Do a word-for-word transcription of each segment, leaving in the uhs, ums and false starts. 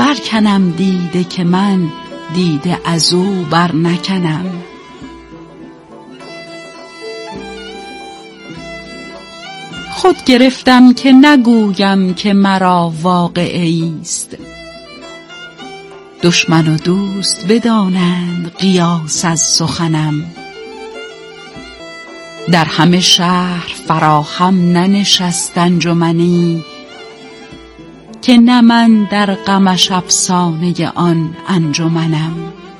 برکنم دیده که من دیده از او بر نکنم. خود گرفتم که نگویم که مرا واقعه است. دشمن و دوست بدانند قیاس از سخنم. در همه شهر فراهم ننشست انجمنی که نه من در غمش افسانه آن انجمنم.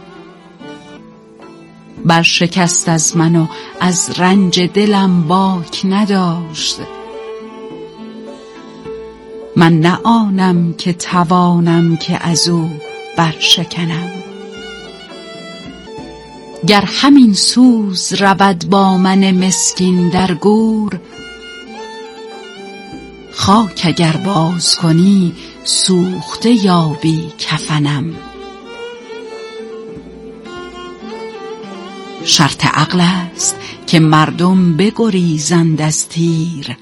برشکست از من و از رنج دلم باک نداشت. من نه آنم که توانم که از او برشکنم. گر همین سوز رود با من مسکین در گور، خاک اگر باز کنی سوخته یابی کفنم. شرط عقل است که مردم بگریزند از تیر.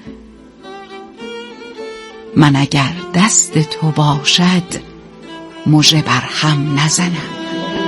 من اگر دست تو باشد مژه بر هم نزنم.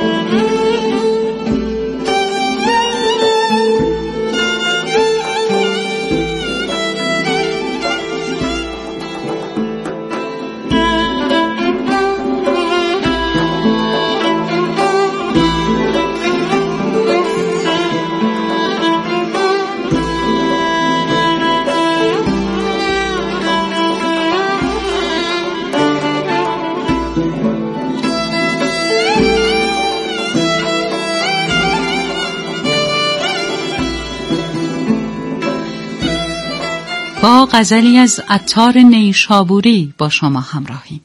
با غزلی از عطار نیشابوری با شما همراهیم.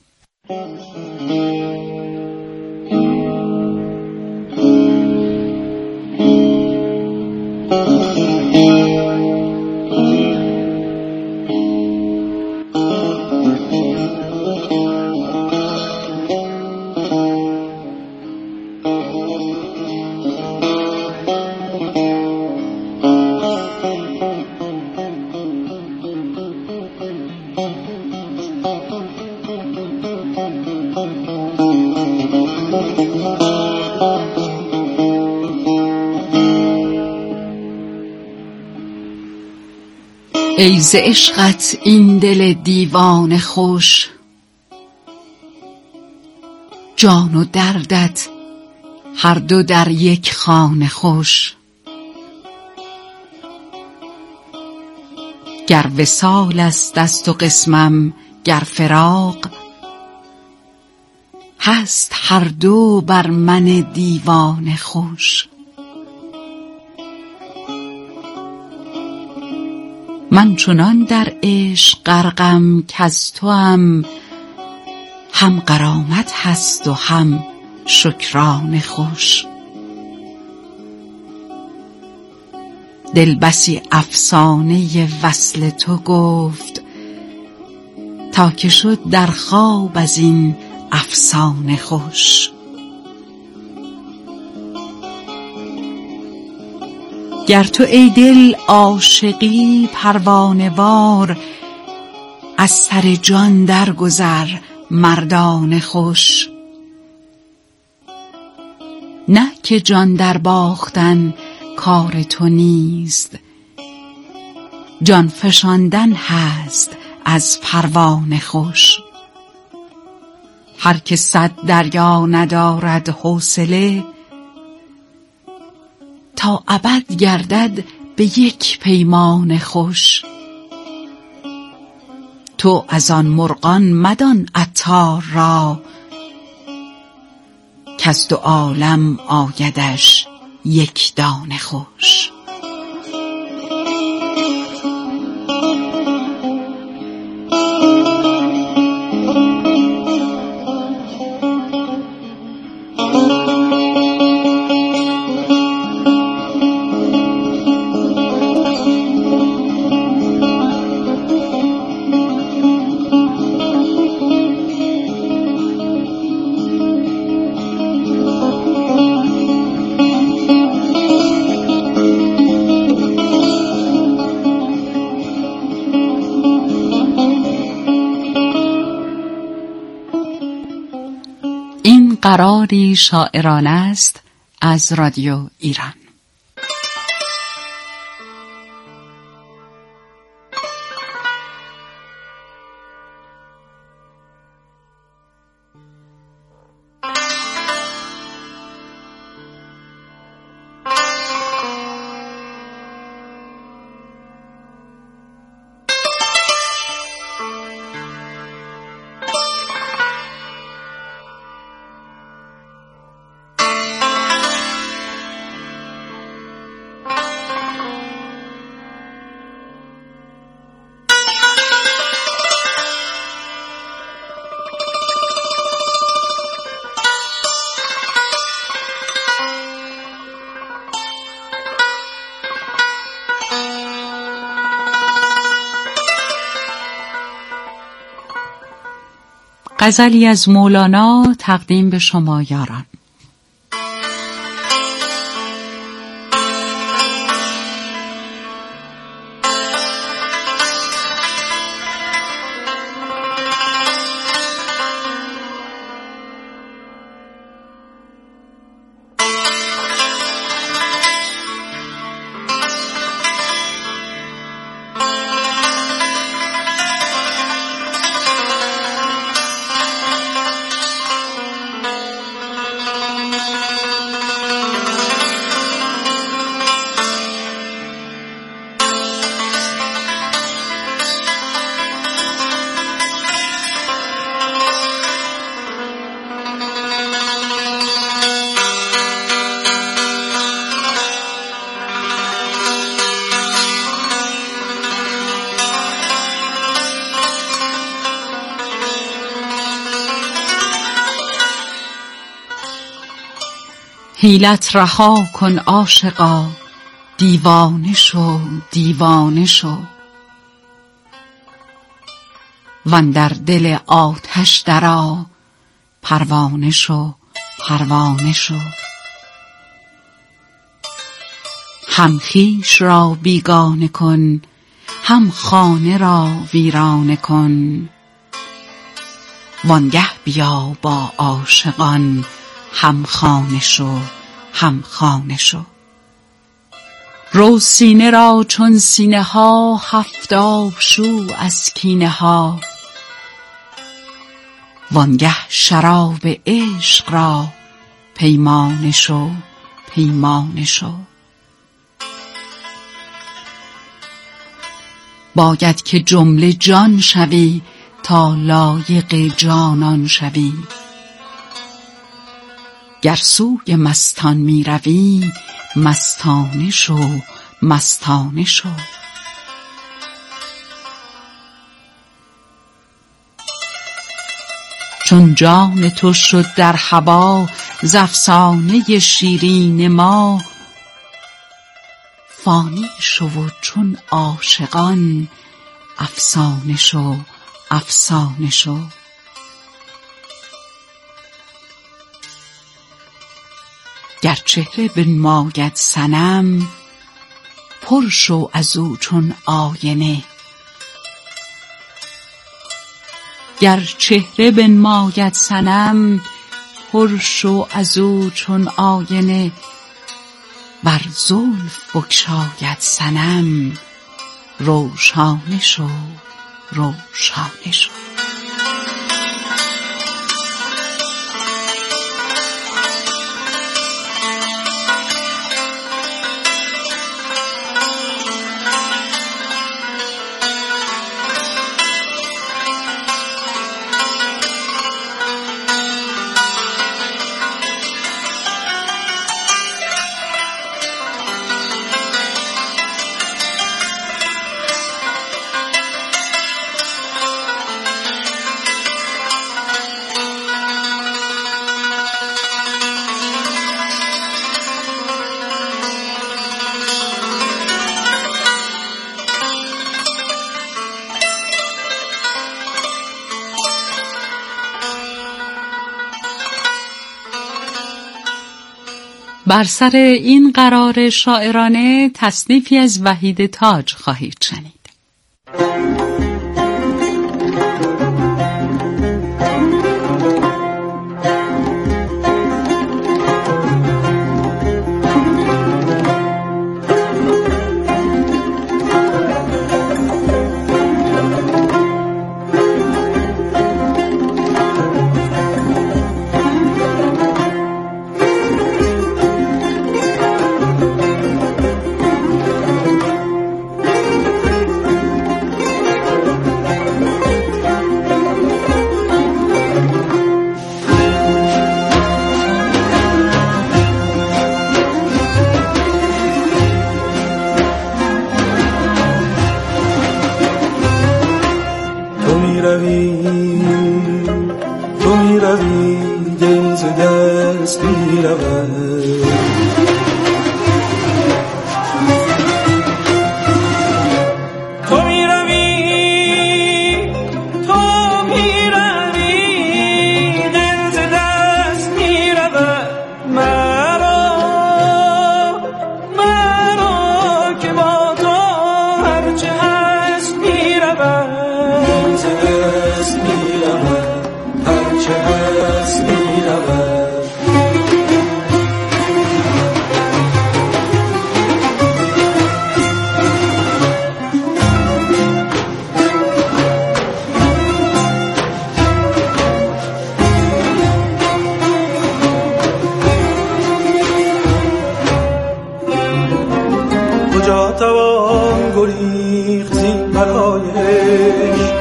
ای ز عشقت این دل دیوانه خوش، جان و دردت هر دو در یک خانه خوش. گر وصال است دست و قسمم گر فراق، هست هر دو بر من دیوانه خوش. من چنان در عشق غرقم کز توام، هم غرامت هست و هم شکرانه خوش. دل بسی افسانه وصل تو گفت، تا که شد در خواب از این افسانه خوش. گر تو ای دل عاشقی پروانه وار، از سر جان درگذر مردانه خوش. نه که جان در باختن کار تو نیست، جان فشاندن هست از پروانه خوش. هر که صد دریا ندارد حوصله، تا ابد گردد به یک پیمانه خوش. تو از آن مرغان مدان عطار را، کز دو عالم آیدش یک دانه خوش. قراری شاعرانه است از رادیو ایران. غزلی از مولانا تقدیم به شما یاران. حیلت رها کن عاشقا، دیوانه شو دیوانه شو، واندر دل آتش درآ، پروانه شو پروانه شو. هم خویش را بیگانه کن، هم خانه را ویرانه کن، وانگه بیا با عاشقان، هم خانه شو هم خانه شو. رو سینه را چون سینه ها، هفتاد شو از کینه ها، وانگه شراب عشق را، پیمانه شو پیمانه شو. باید که جمله جان شوی، تا لایق جانان شوی، گر سوی مستان می روی، مستانه شو مستانه شو. چون جان تو شد در هوا، ز افسانه شیرین ما، فانی شو و چون عاشقان، افسانه شو افسانه شو. گر چهره بنماید صنم، پر شو از او چون آینه، گر چهره بنماید صنم، پر شو از او چون آینه، ور زلف بگشاید صنم، روشانه شو روشانه شو. بر سر این قرار شاعرانه تصنیفی از وحید تاج خواهید شنید. روی دل ز دست می رود. تو می روی تو می روی دل ز دست می رود. مرا مرا که با تو هرچه هست می رود. دل ز دست می رود هرچه هست می رود. کجا توان گریخت زین برای عشق؟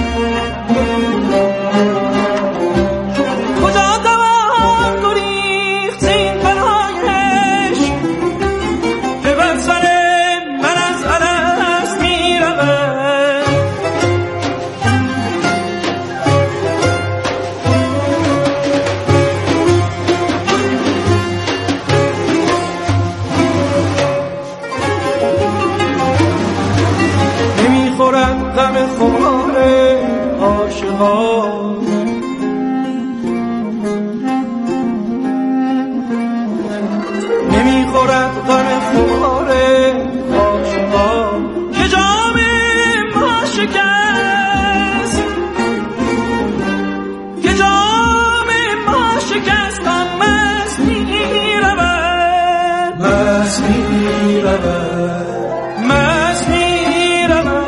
کجا توان گریخت زین برای عشق که بر سر من از الست می رود. نمیخورد غم خمار عاشقان، نمیخورد غم خمار عاشقان که جام ما شکست، که جام ما شکست. آن مست می رود مست می رود مست می رود.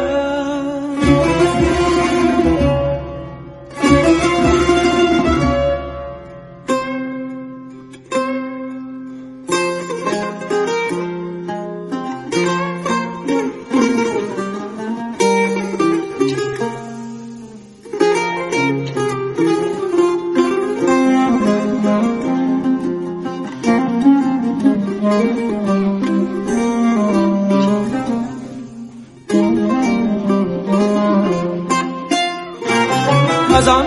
از آن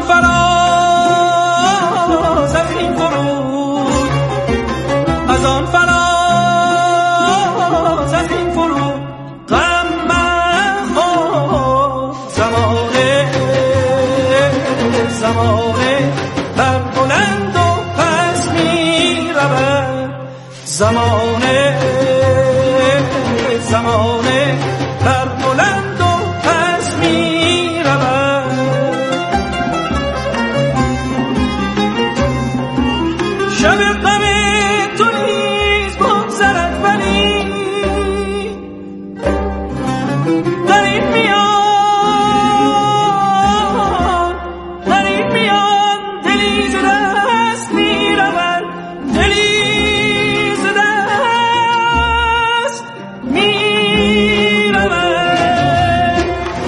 فراز از این فرود، از آن فراز از این فرود غم مخور. زمانه زمانه بر بلند و پس می رود. زمانه زمانه بر بلند و پس می رود. شب غم تو نیز بگذرد ولی در این میان در این میان دلی ز دست می رود. دلی ز دست می رود.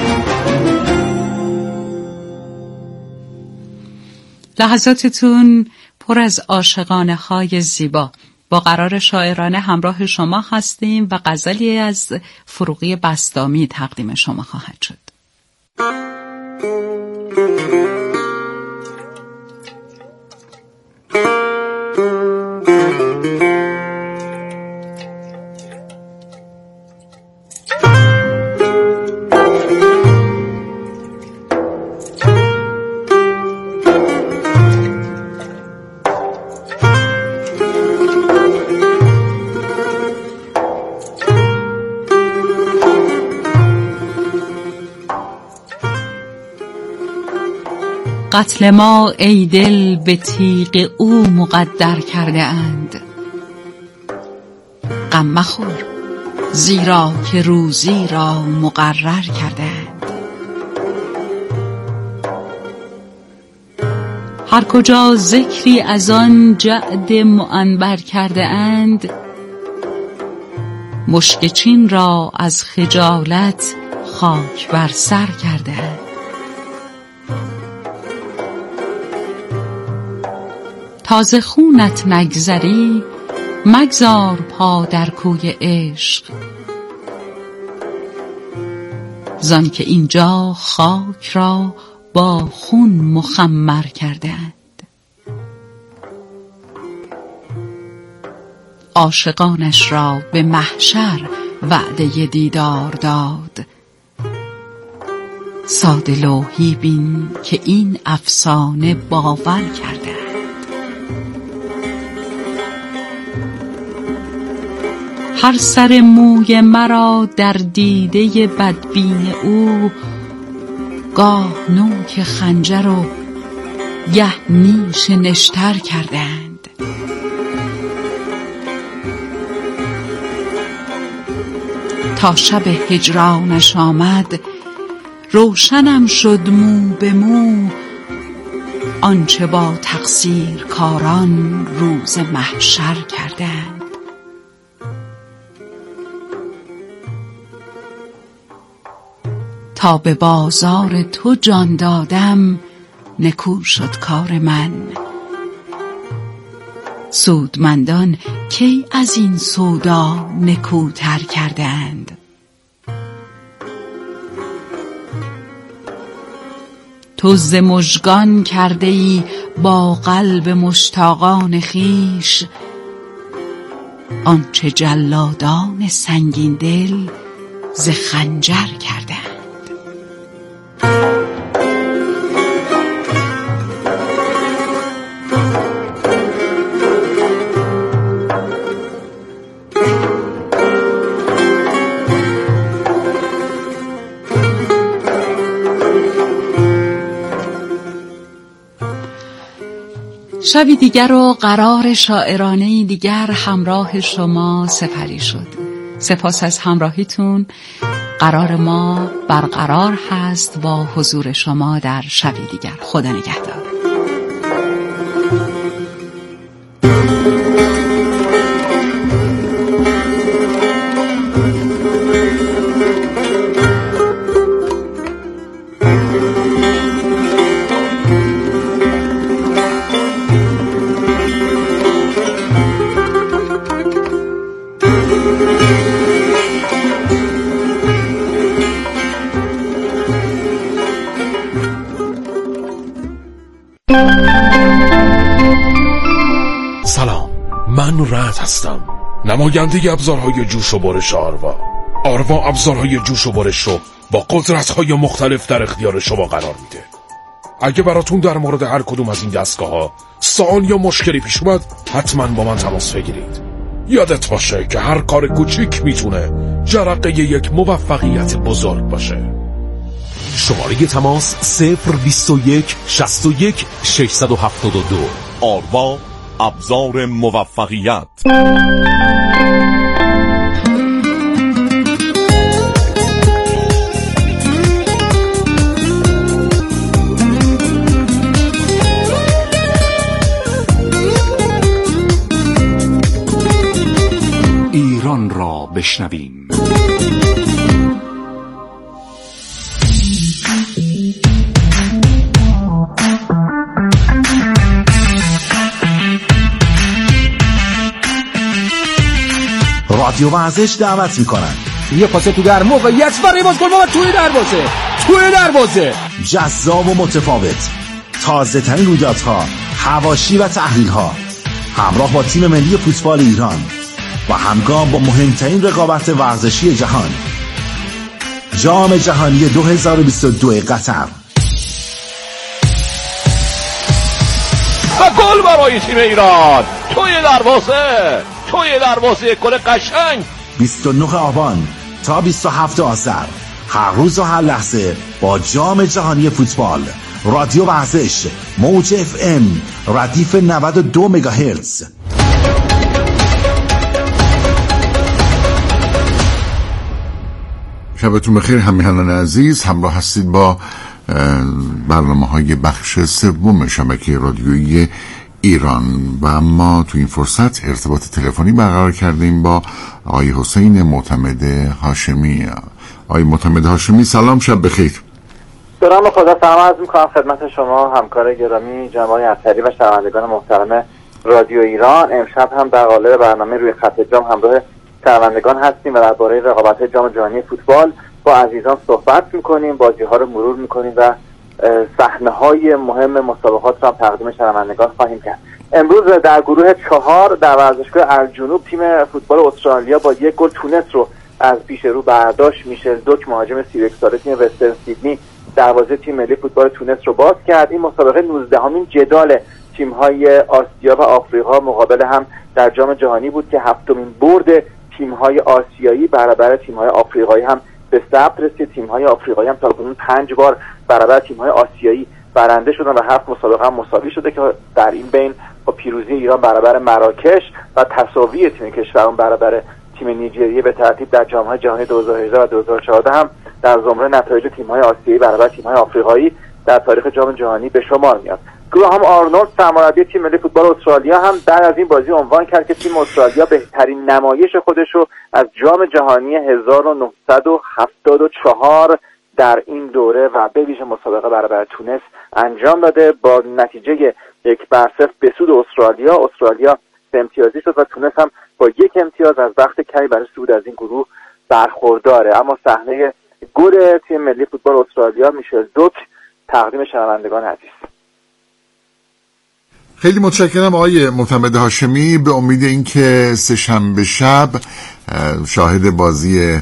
لحظاتتون پر از عاشقانه های زیبا. با قرار شاعرانه همراه شما هستیم و غزلی از فروغی بسطامی تقدیم شما خواهد شد. قتل ما ای دل به تیغ او مقدر کرده اند. غم مخور زیرا که روزی را مقرر کرده اند. هر کجا ذکری از آن جعد معنبر کرده اند، مشک چین را از خجالت خاک بر سر کرده اند. تازه خونت نگذری مگذار پا در کوی عشق، زان که اینجا خاک را با خون مخمر کرده اند. عاشقانش را به محشر وعده دیدار داد. ساده لوحی بین که این افسانه باور کردند. هر سر موی مرا در دیده بدبین او، گاه نوک خنجر و گه نیش نشتر کردند. تا شب هجرانش آمد روشنم شد مو به مو، آنچه با تقصیر کاران روز محشر کردند. تا به بازار تو جان دادم نکو شد کار من، سودمندان کی از این سودا نکوتر کردند. تو ز مژگان کرده ای با قلب مشتاقان خویش، آنچه جلادان سنگین دل ز خنجر کردند. شبی دیگر و قرار شاعرانه دیگر همراه شما سپری شد. سپاس از همراهیتون. قرار ما برقرار هست با حضور شما در شبی دیگر. خدا نگهدار. سلام، من رعد هستم، نماینده ابزارهای جوش و برش آروا. آروا ابزارهای جوش و برش رو با قدرت‌های مختلف در اختیار شما قرار میده. اگه براتون در مورد هر کدوم از این دستگاه‌ها سوال یا مشکلی پیش اومد، حتما با من تماس بگیرید. یادت باشه که هر کار کوچیک میتونه جرقه یک موفقیت بزرگ باشه. شماره تماس صفر بیست و یک شصت و یک ششصد و هفتاد و دو. آروا، ابزار موفقیت. ایران را بشنویم. رادیو ورزش دعوت میکنن. یه پاس تو در موقعیت برای بازگل بابا توی دروازه توی دروازه جذاب و متفاوت، تازه ترین رویدادها، حواشی و تحلیل ها، همراه با تیم ملی فوتبال ایران و همگام با مهمترین رقابت ورزشی جهان، جام جهانی دو هزار و بیست و دو قطر. و گل برای تیم ایران توی دروازه توی دروازه، گل قشنگ. بیست و نه آبان تا بیست و هفت آذر، هر روز و هر لحظه با جام جهانی فوتبال. رادیو ورزش، موج اف ام، ردیف نود و دو مگاهرتز. شبتون بخیر همیهنان عزیز، همراه هستید با برنامه های بخش سوم شبکه رادیویی ایران و ما تو این فرصت ارتباط تلفنی برقرار کردیم با آقای حسین معتمد هاشمی. آقای معتمد هاشمی سلام، شب بخیر. سلام، خدا سلام عرض میکنم خدمت شما همکار گرامی جناب آقای عطری و شنوندگان محترم رادیو ایران. امشب هم در قالب برنامه روی خط جام همراه شنوندگان هستیم و درباره رقابت جام جهانی فوتبال با عزیزان صحبت میکنیم، بازی‌ها رو مرور میکنیم و صحنه‌های مهم مسابقات رو هم تقدیم شنوندگان خواهیم کرد. امروز در گروه چهار در ورزشگاه الجنوب تیم فوتبال استرالیا با یک گل تونست رو از پیش رو برداشت. میشل دوک مهاجم سی و یک ساله تیم وسترن سیدنی دروازه تیم ملی فوتبال تونس رو باز کرد. این مسابقه نوزدهمین جدال تیم‌های آسیا و آفریقا مقابل هم در جام جهانی بود که هفتمین برد تیم‌های آسیایی برابر تیم‌های آفریقایی هم به ثبت رسید. تیم‌های آفریقایی هم تا کنون پنج بار برابر تیم‌های آسیایی برنده شدن و هفت مسابقه هم مساوی شده که در این بین با پیروزی ایران برابر مراکش و تساوی تیم کشورمون برابر تیم نیجریه به ترتیب در جام‌های جهانی دو هزار و هجده و دو هزار و چهارده هم در زمره نتایج تیم‌های آسیایی برابر تیم‌های آفریقایی در تاریخ جام جهانی به شمار میاد. گراهام آرنولد سرمربی تیم ملی فوتبال استرالیا هم بعد از این بازی عنوان کرد که تیم استرالیا بهترین نمایش خودش رو از جام جهانی هزار و نهصد و هفتاد و چهار در این دوره و به ویژه مسابقه برابر تونس انجام داده. با نتیجه یک بر صفر به سود استرالیا استرالیا سه امتیازی شد و تونس هم با یک امتیاز از بخت کمی برای صعود از این گروه برخورداره. اما صحنه گل تیم ملی فوتبال استرالیا میشل دوک تقدیم شنوندگان عزیز. خیلی متشکرم آقای معتمد هاشمی. به امید اینکه سه شنبه شب شاهد بازی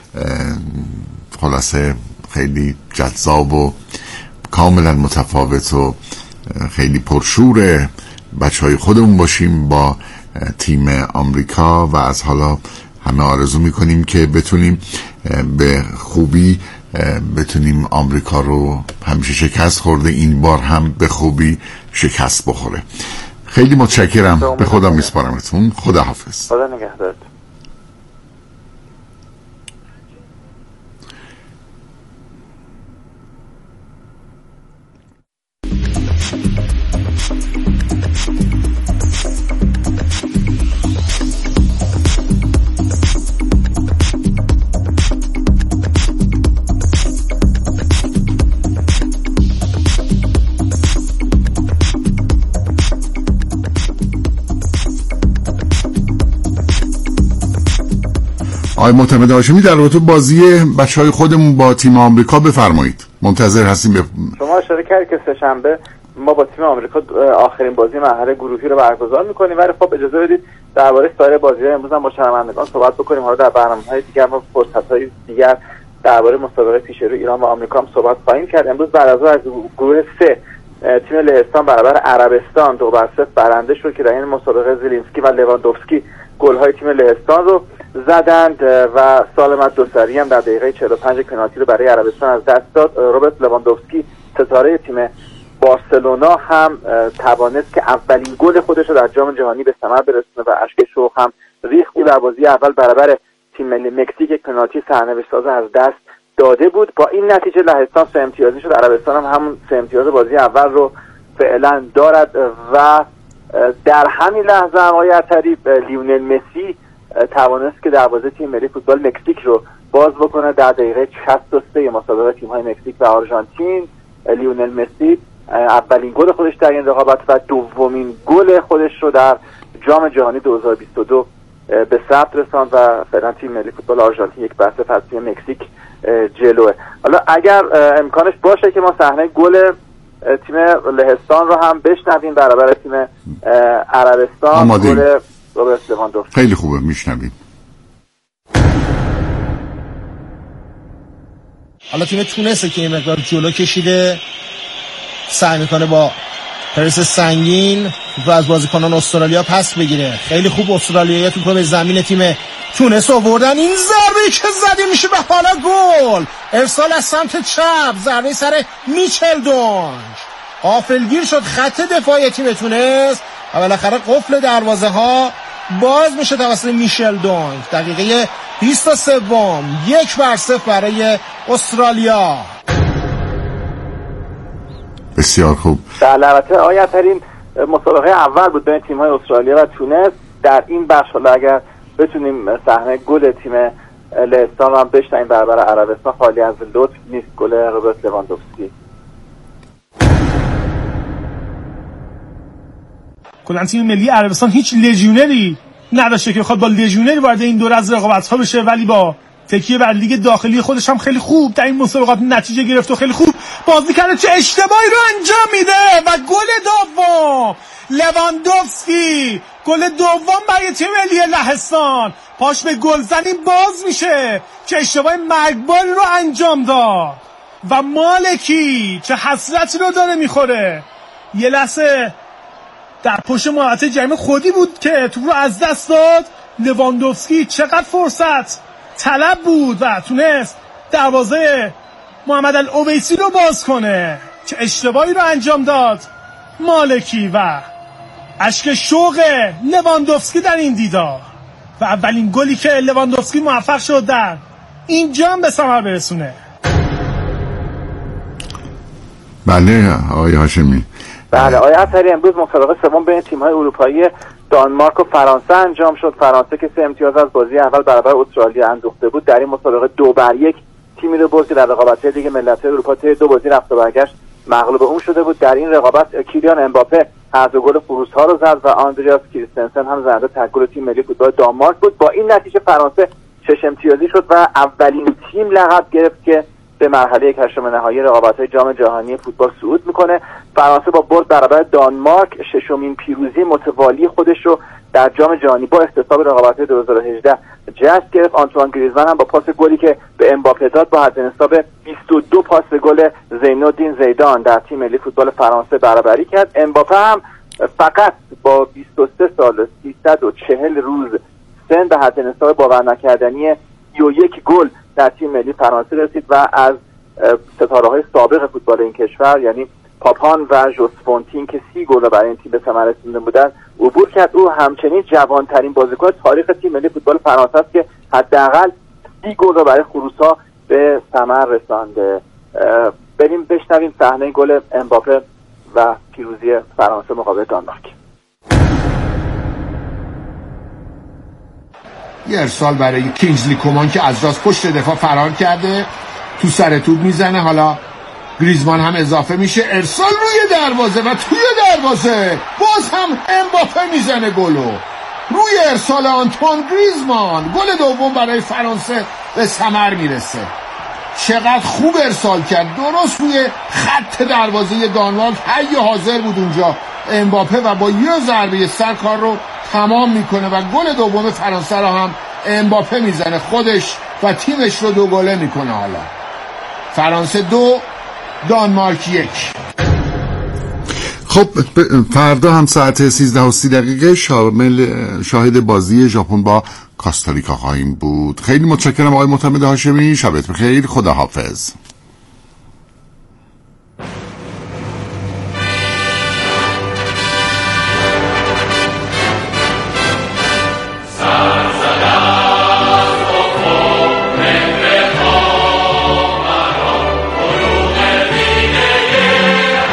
خلاصه خیلی جذاب و کاملا متفاوت و خیلی پرشور بچهای خودمون باشیم با تیم آمریکا و از حالا همه آرزو میکنیم که بتونیم به خوبی بتونیم آمریکا رو همیشه شکست خورده این بار هم به خوبی شکست بخوره. خیلی متشکرم. به خدا میسپارمتون. خدا حافظ. خدا نگهدارت. آقای معتمد هاشمی در رابطه بازی بچهای خودمون با تیم آمریکا بفرمایید. منتظر هستیم. بف... شما اشاره کردید که سه شنبه ما با تیم آمریکا آخرین بازی مرحله گروهی رو برگزار می‌کنیم، ولی خب اجازه بدید درباره سایر بازی‌ها امروز هم با شنوندگان صحبت بکنیم. حالا در برنامه‌های دیگر و فرصت‌های دیگر درباره مسابقه پیش رو ایران و آمریکا هم صحبت خواهیم کرد. امروز بعد از از گروه سه تیم لهستان برابر عربستان دو بر صفر برنده شد که در این مسابقه زلینسکی و لواندوفسکی گل‌های تیم لهستان رو زدند و سالمت دوسری هم در دقیقه چهل و پنج پنالتی رو برای عربستان از دست داد. روبرت لواندوفسکی ستاره تیم بارسلونا هم توانست که اولین گل خودش رو در جام جهانی به ثمر برسونه و اشک شوق هم ریخت در بازی اول برابر تیم ملی مکزیک یک پنالتی سرنوشت ساز از دست داده بود. با این نتیجه لهستان سه امتیازی شد. عربستان هم همون سه امتیاز بازی اول رو فعلا دارد و در همین لحظه آقای عطری لیونل مسی توانست که دروازه تیم ملی فوتبال مکزیک رو باز بکنه. در دقیقه شصت و سه مسابقه تیم‌های مکزیک و آرژانتین لیونل مسی اولین گل خودش در این رقابت و دومین گل خودش رو در جام جهانی دو هزار و بیست و دو به ثبت رساند و فعلا تیم ملی فوتبال آرژانتین یک بر صفر از تیم مکزیک جلوه. حالا اگر امکانش باشه که ما صحنه گل تیم لهستان رو هم بشنویم برابر تیم عربستان. گل روبرت لواندوفسکی. خیلی خوبه میشنویم. حالا تیم تونسه که این مقدار جلو کشیده، سعی میکنه با پرس سنگین و از بازیکنان استرالیا پس بگیره. خیلی خوب استرالیایی توپ به زمین تیم تونس آوردن. این ضربه که زده میشه به حالا گل. ارسال از سمت چپ، ضربه سر میچل دونج. غافلگیر شد خط دفاعی تیم تونس و بالاخره قفل دروازه ها باز میشه توسط میشل دونج. دقیقه بیست و سه یک بر صفر برای استرالیا. بسیار خوب. البته آیا ترین مسابقه اول بود بین تیم‌های استرالیا و تونس. در این بخش حالا اگر بتونیم صحنه گل تیم لهستان رو هم بشنویم برابر عربستان خالی از لطف نیست. گل روبرت لواندوفسکی. کلاً تیم ملی عربستان هیچ لژیونری نداشته که بخواد با لژیونری وارد این دوره از رقابت‌ها بشه، ولی با تکیه بر لیگ داخلی خودش هم خیلی خوب در این مسابقات نتیجه گرفت و خیلی خوب بازی کرده، چه اشتباهی رو انجام میده و گل دوم لواندوفسکی، گل دوم برای تیم ملی لهستان، پاش به گلزنی باز میشه، چه اشتباه مرگباری رو انجام داد و مالکی چه حسرتی رو داره میخوره. یه لحظه در پشت محوطه جریمه خودی بود که توپ رو از دست داد. لواندوفسکی چقدر فرصت طلب بود و تونست دروازه محمد الاویسی رو باز کنه، چه اشتباهی رو انجام داد مالکی و اشک شوق لواندوفسکی در این دیدار و اولین گلی که لواندوفسکی موفق شد در این جام به ثمر برسونه. بله آقای هاشمی. بله آقای عطاری، امروز مسابقه سوم بین تیم‌های اروپایی دانمارک و فرانسه انجام شد. فرانسه که سه امتیاز از بازی اول برابر استرالیا اندوخته بود، در این مسابقه دو بر یک تیمی رو برد که در رقابت‌های لیگ ملت‌های اروپا طی دو بازی رفت و برگشت مغلوب اون شده بود. در این رقابت کیلیان امباپه هر دو گل فروس‌ها رو زد و آندریاس کریستنسن هم زنده تک گل تیم ملی فوتبال دانمارک بود. با این نتیجه فرانسه شش امتیازی شد و اولین تیم لقب گرفت که به مرحله یک هشتم نهایی رقابت‌های جام جهانی فوتبال صعود میکنه. فرانسه با برد برابر دانمارک ششمین پیروزی متوالی خودش رو در جام جهانی با احتساب رقابت‌های دو هزار و هجده جشن گرفت. آنتوان گریزمان هم با پاس گلی که به امباپه داد با حد حساب بیست و دو پاس گل زینالدین زیدان در تیم ملی فوتبال فرانسه برابری کرد. امباپه هم فقط با بیست و سه سال و سیصد و چهل روز سن به حد حساب باور نکردنی سی و یک گل در تیم ملی فرانسه رسید و از ستاره‌های سابق فوتبال این کشور یعنی پاپان و ژوس فونتین که سی گل برای این تیم به ثمر رسونده بودند عبور کرد. او همچنین جوانترین بازیکن تاریخ تیم ملی فوتبال فرانسه است که حداقل سی گل برای خروس‌ها به ثمر رسانده. بریم بشنویم صحنه گل امباپه و پیروزی فرانسه مقابل دانمارک. یه ارسال برای کینگزلی کومان که از راست پشت دفاع فرار کرده، تو سر توپ میزنه، حالا گریزمان هم اضافه میشه، ارسال روی دروازه و توی دروازه باز هم امباپه میزنه گلو روی ارسال آنتوان گریزمان. گل دوم برای فرانسه به ثمر میرسه. چقدر خوب ارسال کرد، درست روی خط دروازه دانمارک، حی حاضر بود اونجا امباپه و با یه ضربه سر کار رو تمام میکنه و گل دوم فرانسه رو هم امباپه میزنه، خودش و تیمش رو دو گله میکنه. حالا فرانسه دو دانمارک یک. خب فردا هم ساعت سیزده و سی دقیقه شامل شاهد بازی ژاپن با کاستاریکا خواهیم بود. خیلی متشکرم آقای معتمد هاشمی، شبت بخیر، خدا حافظ.